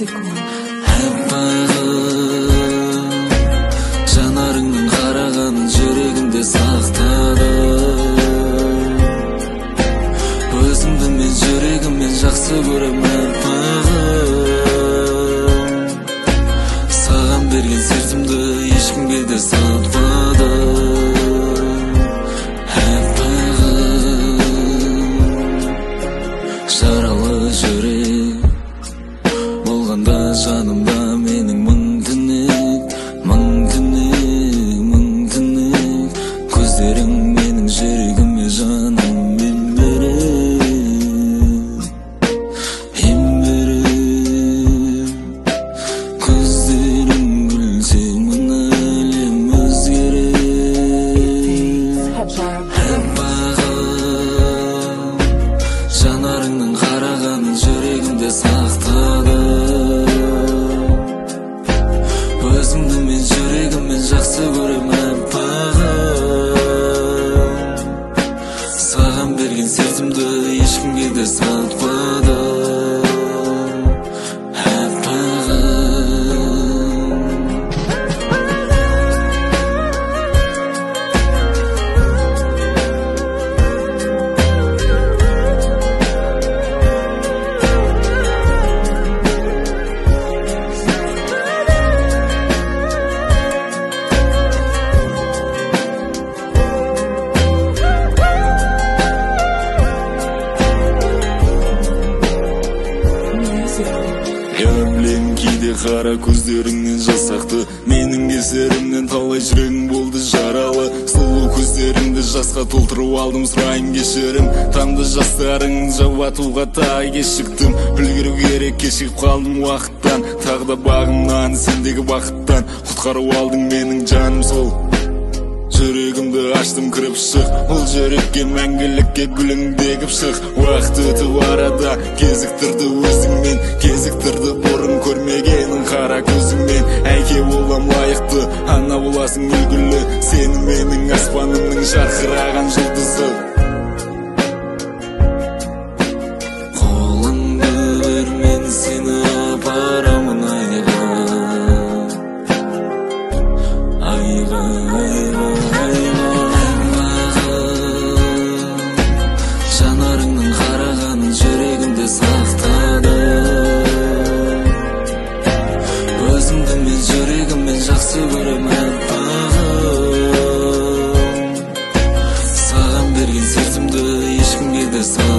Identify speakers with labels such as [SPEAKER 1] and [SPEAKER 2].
[SPEAKER 1] Жанарыңның қарағанын жүрегімде сақтадым. Өзімді мен жүрегіммен жақсы көремін аппағым. Саған берген сезімді ешкімге де сатпадым аппағым. Жаралы жүрек болғанда жанымда менің мың түнек, мың түнек, мың түнек. Көздерің менің жүрегіме жаныммен берем, ем берем. Көздерің күлсе мына әлем өзгерер аппағым. Жанарыңның қарағанын жүрегімде сақтадым. Өзімді мен жүрегіммен жақсы көремін аппағым. Саған берген сезімді ешкімге де сатпадым аппағым.
[SPEAKER 2] Білем кейде қара көздеріңнен жасақты, менің кесерімнен талай жүрегім болды жаралы. Сұлу көздеріңді жасқа толтырып алдым, сұрайын кешірім. Тамды жастарыңды жабатуға тағы кешіктім. Білгіру керек, кешігіп қалдым уақыттан. Тағы да бағымнан, сендегі бақыттан құтқарып алдың менің жаным сол. Жүрегімді аштым, кіріп шық, бұл жүрекке мәңгілікке гүліңді егіп шық. Уақыт өтіп арада кезіктірді өзіңмен, кезіктірді бұрын көрмегенің қара көзіңмен. Әке болам лайықты, ана боласың үлгілі, сені менің аспанымның жарқыраған жұлдызы.
[SPEAKER 1] Қолыңды бер, мен сені апарамын айға, айға, айға. Жанарыңның қарағанын жүрегімде сақтадым. Өзімді мен жүрегіммен жақсы көремін аппағым. Саған берген сезімді ешкімге де